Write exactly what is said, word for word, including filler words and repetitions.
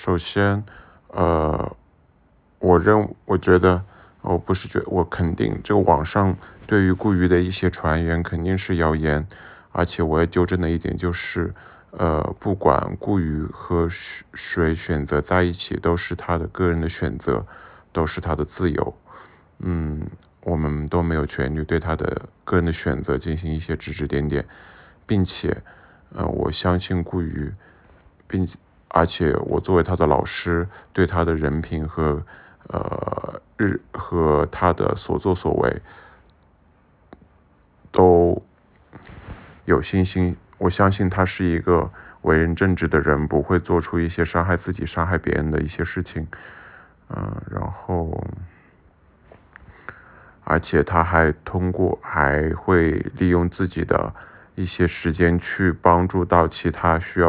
首先，呃，我认我觉得，我不是觉我肯定这个网上对于顾瑜的一些传言肯定是谣言，而且我也纠正的一点就是，呃，不管顾瑜和谁选择在一起，都是他的个人的选择，都是他的自由。嗯，我们都没有权利对他的个人的选择进行一些指指点点，并且，呃，我相信顾瑜，并而且我作为他的老师，对他的人品和呃日和他的所作所为都有信心。我相信他是一个为人正直的人，不会做出一些伤害自己、伤害别人的一些事情。嗯、呃，然后。而且他还通过还会利用自己的一些时间去帮助到其他需要